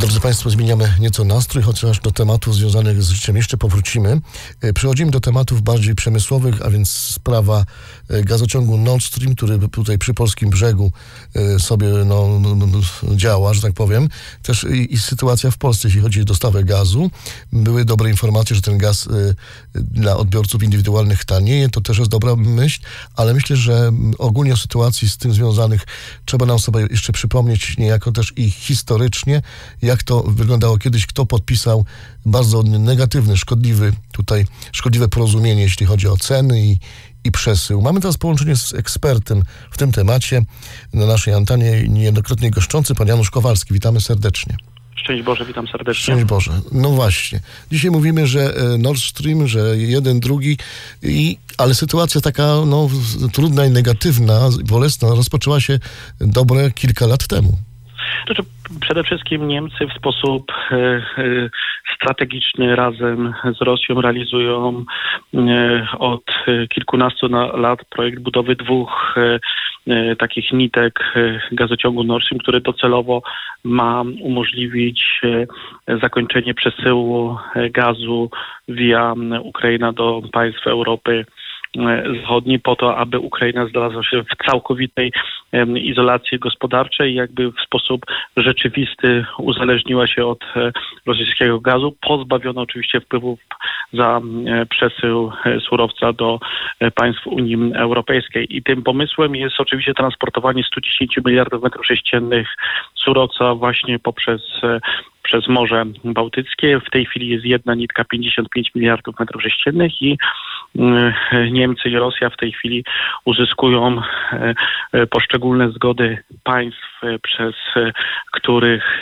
Drodzy Państwo, zmieniamy nieco nastrój, chociaż do tematów związanych z życiem jeszcze powrócimy. Przechodzimy do tematów bardziej przemysłowych, a więc sprawa gazociągu Nord Stream, który tutaj przy polskim brzegu sobie działa, że tak powiem. Też i sytuacja w Polsce, jeśli chodzi o dostawę gazu. Były dobre informacje, że ten gaz dla odbiorców indywidualnych tanieje. To też jest dobra myśl, ale myślę, że ogólnie o sytuacji z tym związanych trzeba nam sobie jeszcze przypomnieć niejako też i historycznie, jak to wyglądało kiedyś, kto podpisał bardzo negatywne, szkodliwe porozumienie, jeśli chodzi o ceny i przesył. Mamy teraz połączenie z ekspertem w tym temacie na naszej antenie, niejednokrotnie goszczący, pan Janusz Kowalski. Witamy serdecznie. Szczęść Boże, witam serdecznie. Szczęść Boże. No właśnie. Dzisiaj mówimy, że Nord Stream, że jeden, drugi, ale sytuacja taka trudna i negatywna, bolesna rozpoczęła się dobre kilka lat temu. Znaczy, przede wszystkim Niemcy w sposób strategiczny razem z Rosją realizują od kilkunastu lat projekt budowy dwóch takich nitek gazociągu Nord Stream, który docelowo ma umożliwić zakończenie przesyłu gazu via Ukraina do państw Europy Zachodniej po to, aby Ukraina znalazła się w całkowitej izolacji gospodarczej i jakby w sposób rzeczywisty uzależniła się od rosyjskiego gazu, pozbawiona oczywiście wpływów za przesył surowca do państw Unii Europejskiej. I tym pomysłem jest oczywiście transportowanie 110 miliardów metrów sześciennych surowca właśnie przez Morze Bałtyckie. W tej chwili jest jedna nitka 55 miliardów metrów sześciennych i Niemcy i Rosja w tej chwili uzyskują poszczególne zgody państw, przez których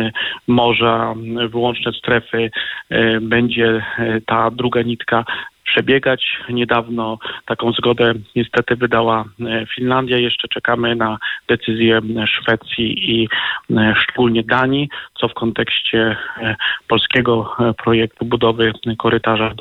morza, wyłączne strefy będzie ta druga nitka przebiegać. Niedawno taką zgodę niestety wydała Finlandia. Jeszcze czekamy na decyzję Szwecji i szczególnie Danii, co w kontekście polskiego projektu budowy korytarza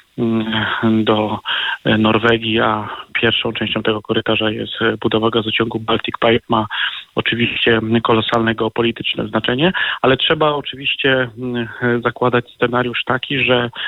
do Norwegii, a pierwszą częścią tego korytarza jest budowa gazociągu Baltic Pipe, ma oczywiście kolosalne geopolityczne znaczenie, ale trzeba oczywiście zakładać scenariusz taki,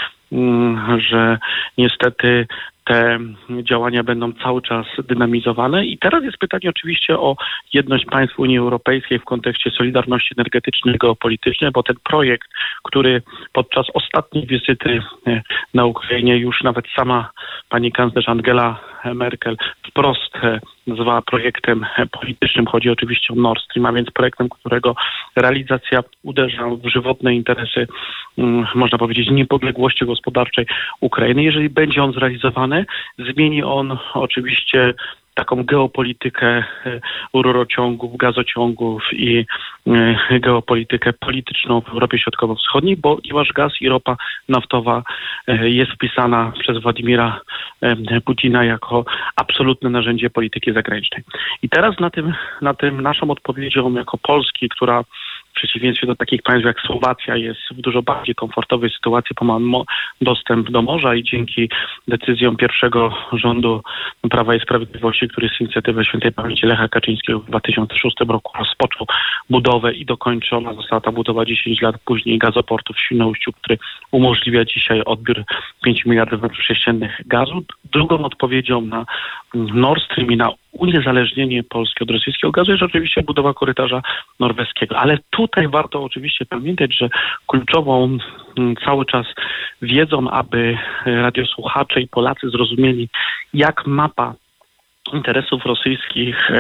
że niestety te działania będą cały czas dynamizowane. I teraz jest pytanie oczywiście o jedność państw Unii Europejskiej w kontekście solidarności energetycznej, geopolitycznej, bo ten projekt, który podczas ostatniej wizyty na Ukrainie już nawet sama pani kanclerz Angela Merkel wprost nazwała projektem politycznym. Chodzi oczywiście o Nord Stream, a więc projektem, którego realizacja uderza w żywotne interesy, można powiedzieć, niepodległości gospodarczej Ukrainy. Jeżeli będzie on zrealizowany, zmieni on oczywiście taką geopolitykę rurociągów, gazociągów i geopolitykę polityczną w Europie Środkowo-Wschodniej, ponieważ gaz i ropa naftowa jest wpisana przez Władimira Putina jako absolutne narzędzie polityki zagranicznej. I teraz na tym naszą odpowiedzią jako Polski, która w przeciwieństwie do takich państw jak Słowacja jest w dużo bardziej komfortowej sytuacji, bo ma dostęp do morza i dzięki decyzjom pierwszego rządu Prawa i Sprawiedliwości, który z inicjatywy świętej pamięci Lecha Kaczyńskiego w 2006 roku rozpoczął budowę i dokończona została ta budowa 10 lat później gazoportu w Świnoujściu, który umożliwia dzisiaj odbiór 5 miliardów metrów sześciennych gazu. Drugą odpowiedzią na Nord Stream i na uniezależnienie Polski od rosyjskiego gazu jest oczywiście budowa korytarza norweskiego. Ale tutaj warto oczywiście pamiętać, że kluczową cały czas wiedzą, aby radiosłuchacze i Polacy zrozumieli, jak mapa interesów rosyjskich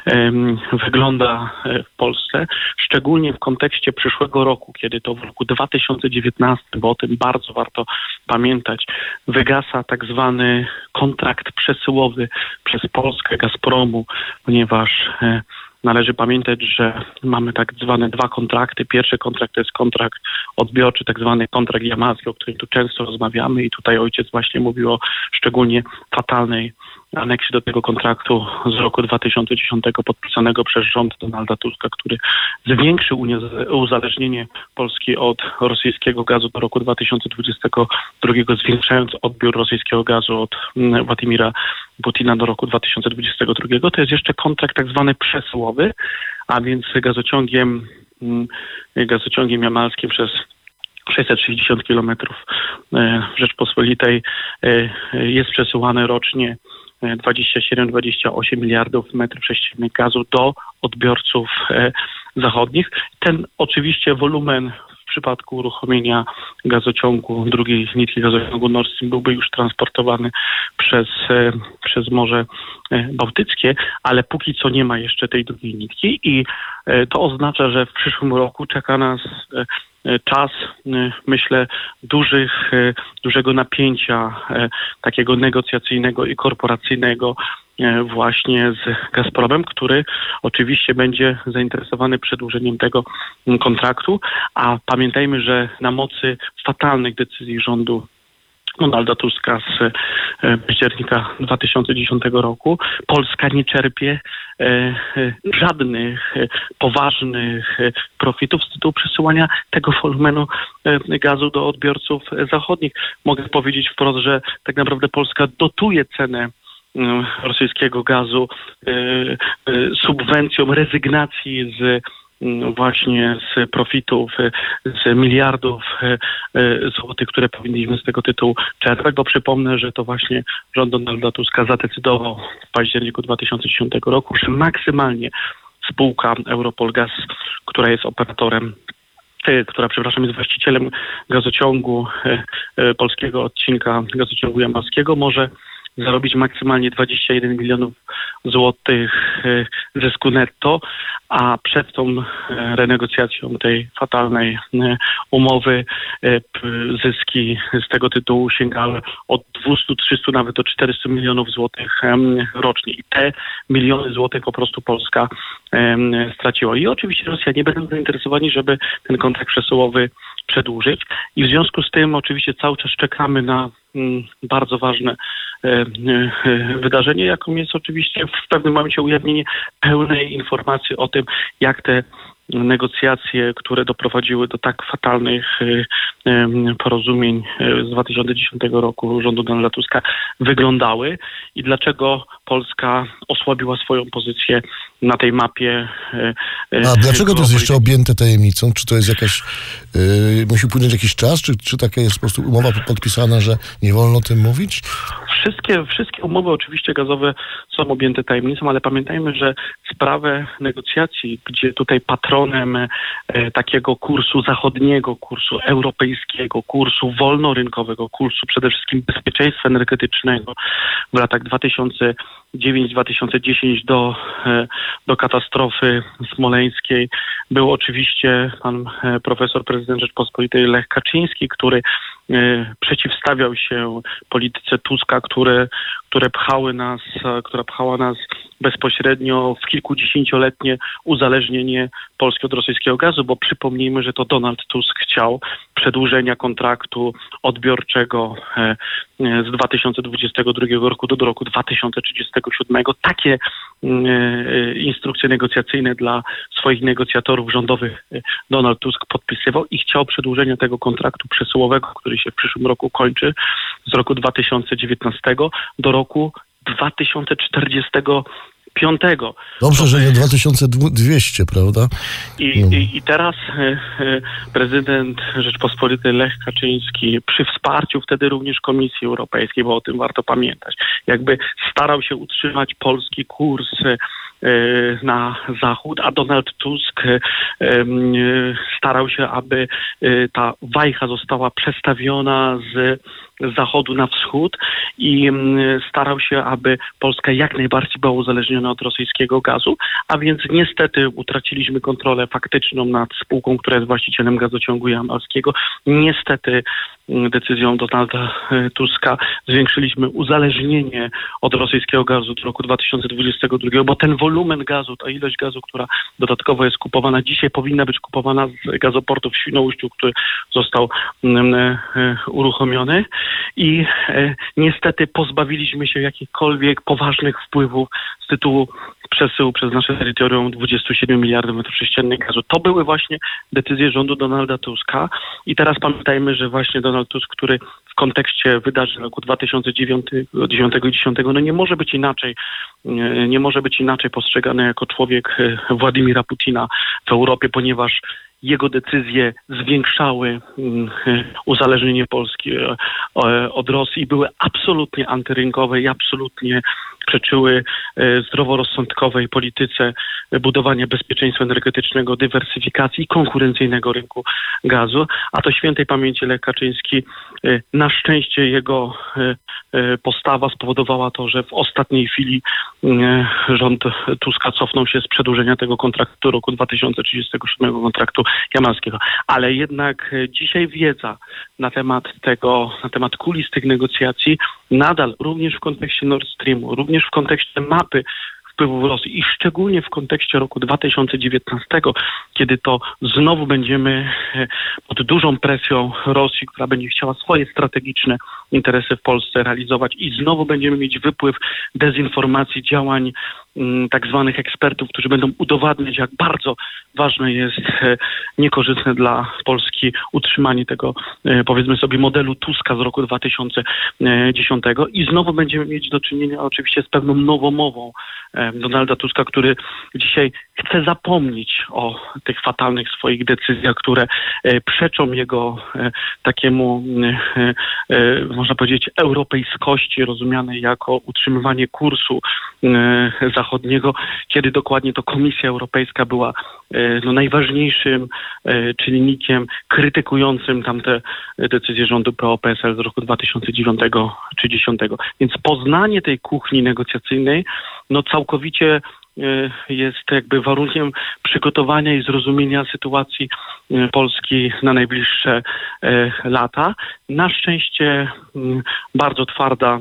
wygląda w Polsce, szczególnie w kontekście przyszłego roku, kiedy to w roku 2019, bo o tym bardzo warto pamiętać, wygasa tak zwany kontrakt przesyłowy przez Polskę Gazpromu, ponieważ należy pamiętać, że mamy tak zwane dwa kontrakty. Pierwszy kontrakt to jest kontrakt odbiorczy, tak zwany kontrakt jamalski, o którym tu często rozmawiamy i tutaj ojciec właśnie mówił o szczególnie fatalnej aneksie do tego kontraktu z roku 2010 podpisanego przez rząd Donalda Tuska, który zwiększył uzależnienie Polski od rosyjskiego gazu do roku 2022, zwiększając odbiór rosyjskiego gazu od Władimira Putina do roku 2022. To jest jeszcze kontrakt tak zwany przesyłowy, a więc gazociągiem gazociągiem jamalskim przez 660 kilometrów Rzeczpospolitej jest przesyłane rocznie 27-28 miliardów metrów sześciennych gazu do odbiorców zachodnich. Ten oczywiście wolumen w przypadku uruchomienia gazociągu, drugiej nitki gazociągu Nord Stream byłby już transportowany przez Morze Bałtyckie, ale póki co nie ma jeszcze tej drugiej nitki i to oznacza, że w przyszłym roku czeka nas czas, myślę, dużego napięcia takiego negocjacyjnego i korporacyjnego właśnie z Gazpromem, który oczywiście będzie zainteresowany przedłużeniem tego kontraktu, a pamiętajmy, że na mocy fatalnych decyzji rządu Donalda Tuska z października 2010 roku Polska nie czerpie żadnych poważnych profitów z tytułu przesyłania tego wolumenu gazu do odbiorców zachodnich. Mogę powiedzieć wprost, że tak naprawdę Polska dotuje cenę rosyjskiego gazu subwencją rezygnacji właśnie z profitów, z miliardów złotych, które powinniśmy z tego tytułu czerpać, bo przypomnę, że to właśnie rząd Donalda Tuska zadecydował w październiku 2010 roku, że maksymalnie spółka Europol Gaz, która jest jest właścicielem gazociągu, polskiego odcinka gazociągu jamalskiego, może zarobić maksymalnie 21 milionów złotych zysku netto, a przed tą renegocjacją tej fatalnej umowy zyski z tego tytułu sięgały od 200, 300, nawet do 400 milionów złotych rocznie. I te miliony złotych po prostu Polska straciła. I oczywiście Rosjanie będą zainteresowani, żeby ten kontrakt przesyłowy przedłużyć. I w związku z tym oczywiście cały czas czekamy na bardzo ważne wydarzenie, jaką jest oczywiście w pewnym momencie ujawnienie pełnej informacji o tym, jak te negocjacje, które doprowadziły do tak fatalnych porozumień z 2010 roku rządu Donalda Tuska, wyglądały i dlaczego Polska osłabiła swoją pozycję na tej mapie. A dlaczego to jest jeszcze objęte tajemnicą? Czy to jest jakaś, musi upłynąć jakiś czas? Czy taka jest po prostu umowa podpisana, że nie wolno o tym mówić? Wszystkie umowy oczywiście gazowe są objęte tajemnicą, ale pamiętajmy, że sprawę negocjacji, gdzie tutaj patronem takiego kursu zachodniego, kursu europejskiego, kursu wolnorynkowego, kursu przede wszystkim bezpieczeństwa energetycznego w latach 2009-2010 do katastrofy smoleńskiej był oczywiście pan profesor, prezydent Rzeczpospolitej Lech Kaczyński, który przeciwstawiał się polityce Tuska, która pchała nas bezpośrednio w kilkudziesięcioletnie uzależnienie Polski od rosyjskiego gazu, bo przypomnijmy, że to Donald Tusk chciał przedłużenia kontraktu odbiorczego z 2022 roku do roku 2037. Takie instrukcje negocjacyjne dla swoich negocjatorów rządowych Donald Tusk podpisywał i chciał przedłużenia tego kontraktu przesyłowego, który się w przyszłym roku kończy, z roku 2019 do roku 2045. Dobrze, że nie 2200, prawda? I teraz prezydent Rzeczpospolitej Lech Kaczyński przy wsparciu wtedy również Komisji Europejskiej, bo o tym warto pamiętać, jakby starał się utrzymać polski kurs na zachód, a Donald Tusk starał się, aby ta wajcha została przestawiona z zachodu na wschód i starał się, aby Polska jak najbardziej była uzależniona od rosyjskiego gazu, a więc niestety utraciliśmy kontrolę faktyczną nad spółką, która jest właścicielem gazociągu jamalskiego. Niestety decyzją Donalda Tuska zwiększyliśmy uzależnienie od rosyjskiego gazu do roku 2022, bo ten wolumen gazu, ta ilość gazu, która dodatkowo jest kupowana dzisiaj, powinna być kupowana z gazoportu w Świnoujściu, który został uruchomiony. i niestety pozbawiliśmy się jakichkolwiek poważnych wpływów z tytułu przesyłu przez nasze terytorium 27 miliardów metrów sześciennych gazu. To były właśnie decyzje rządu Donalda Tuska i teraz pamiętajmy, że właśnie Donald Tusk, który w kontekście wydarzeń roku 2009 i 2010 nie może być inaczej postrzegany jako człowiek Władimira Putina w Europie, ponieważ jego decyzje zwiększały uzależnienie Polski od Rosji i były absolutnie antyrynkowe i absolutnie przeczyły zdroworozsądkowej polityce budowania bezpieczeństwa energetycznego, dywersyfikacji i konkurencyjnego rynku gazu. A to świętej pamięci Lech Kaczyński, na szczęście jego postawa spowodowała to, że w ostatniej chwili rząd Tuska cofnął się z przedłużenia tego kontraktu roku 2037, kontraktu jamalskiego. Ale jednak dzisiaj wiedza na temat kulis tych negocjacji nadal, również w kontekście Nord Streamu, również w kontekście mapy wpływów Rosji i szczególnie w kontekście roku 2019, kiedy to znowu będziemy pod dużą presją Rosji, która będzie chciała swoje strategiczne interesy w Polsce realizować i znowu będziemy mieć wypływ dezinformacji, działań tak zwanych ekspertów, którzy będą udowadniać, jak bardzo ważne jest niekorzystne dla Polski utrzymanie tego, powiedzmy sobie, modelu Tuska z roku 2010 i znowu będziemy mieć do czynienia oczywiście z pewną nowomową Donalda Tuska, który dzisiaj chce zapomnieć o tych fatalnych swoich decyzjach, które przeczą jego takiemu, można powiedzieć, europejskości rozumianej jako utrzymywanie kursu zachodniego, kiedy dokładnie to Komisja Europejska była najważniejszym czynnikiem krytykującym tamte decyzje rządu PO-PSL z roku 2009 czy 2010. Więc poznanie tej kuchni negocjacyjnej całkowicie jest jakby warunkiem przygotowania i zrozumienia sytuacji Polski na najbliższe lata. Na szczęście bardzo twarda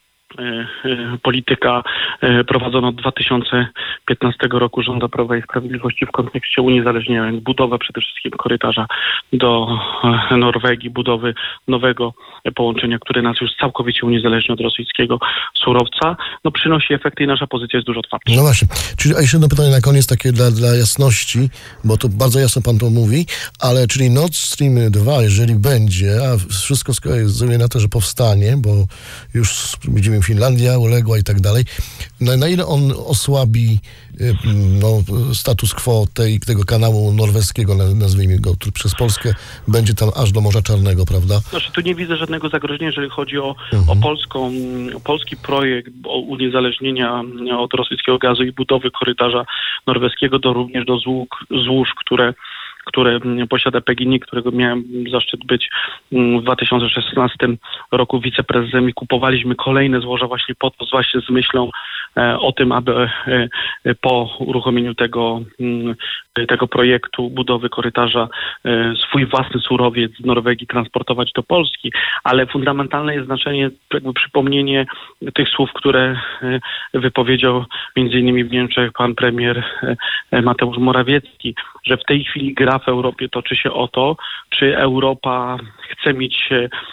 polityka prowadzona od 2015 roku rządu Prawa i Sprawiedliwości w kontekście uniezależnienia, budowę przede wszystkim korytarza do Norwegii, budowy nowego połączenia, które nas już całkowicie uniezależni od rosyjskiego surowca, przynosi efekty i nasza pozycja jest dużo twardsza. No właśnie. Czyli a jeszcze jedno pytanie na koniec, takie dla jasności, bo to bardzo jasno pan to mówi, ale czyli Nord Stream 2, jeżeli będzie, a wszystko wskazuje na to, że powstanie, bo już widzimy Finlandia uległa i tak dalej. Na ile on osłabi status quo tego kanału norweskiego, nazwijmy go, który przez Polskę będzie tam aż do Morza Czarnego, prawda? Tu nie widzę żadnego zagrożenia, jeżeli chodzi o polski projekt uniezależnienia od rosyjskiego gazu i budowy korytarza norweskiego, również do złóż, które posiada PGNiG, którego miałem zaszczyt być w 2016 roku wiceprezesem i kupowaliśmy kolejne złoża właśnie po to, właśnie z myślą o tym, aby po uruchomieniu tego projektu budowy korytarza swój własny surowiec z Norwegii transportować do Polski, ale fundamentalne jest znaczenie, jakby przypomnienie tych słów, które wypowiedział między innymi w Niemczech pan premier Mateusz Morawiecki, że w tej chwili gra w Europie toczy się o to, czy Europa chce mieć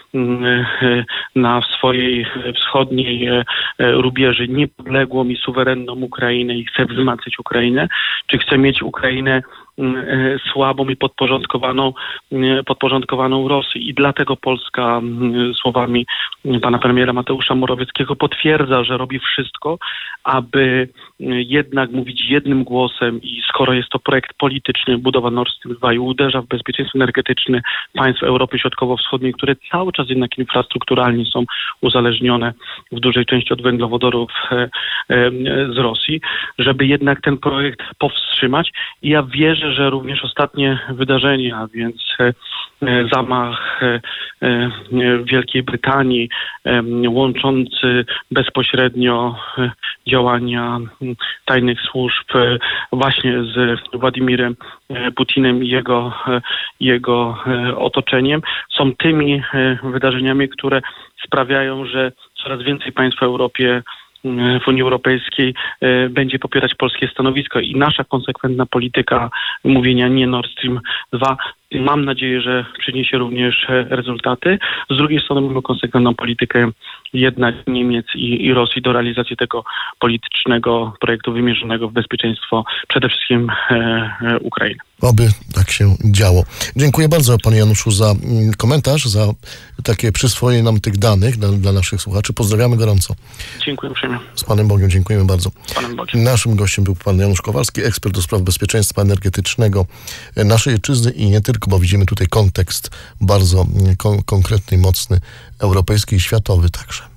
na swojej wschodniej rubieży niepodległą i suwerenną Ukrainę i chce wzmacniać Ukrainę, czy chce mieć Ukrainę słabą i podporządkowaną Rosji. I dlatego Polska, słowami pana premiera Mateusza Morawieckiego, potwierdza, że robi wszystko, aby jednak mówić jednym głosem i skoro jest to projekt polityczny, budowa Nord Stream 2 i uderza w bezpieczeństwo energetyczne państw Europy Środkowo-Wschodniej, które cały czas jednak infrastrukturalnie są uzależnione w dużej części od węglowodorów z Rosji, żeby jednak ten projekt powstrzymać. I ja wierzę, że również ostatnie wydarzenia, a więc zamach Wielkiej Brytanii, łączący bezpośrednio działania tajnych służb właśnie z Władimirem Putinem i jego otoczeniem, są tymi wydarzeniami, które sprawiają, że coraz więcej państw w Europie w Unii Europejskiej będzie popierać polskie stanowisko i nasza konsekwentna polityka mówienia nie Nord Stream 2 mam nadzieję, że przyniesie również rezultaty. Z drugiej strony mamy konsekwentną politykę jednak Niemiec i Rosji do realizacji tego politycznego projektu wymierzonego w bezpieczeństwo przede wszystkim Ukrainy. Oby tak się działo. Dziękuję bardzo panie Januszu za komentarz, za takie przyswojenie nam tych danych dla naszych słuchaczy. Pozdrawiamy gorąco. Dziękuję uprzejmie. Z Panem Bogiem, dziękujemy bardzo. Z Panem Bogiem. Naszym gościem był pan Janusz Kowalski, ekspert do spraw bezpieczeństwa energetycznego naszej ojczyzny i nie tylko, bo widzimy tutaj kontekst bardzo konkretny, mocny, europejski i światowy także.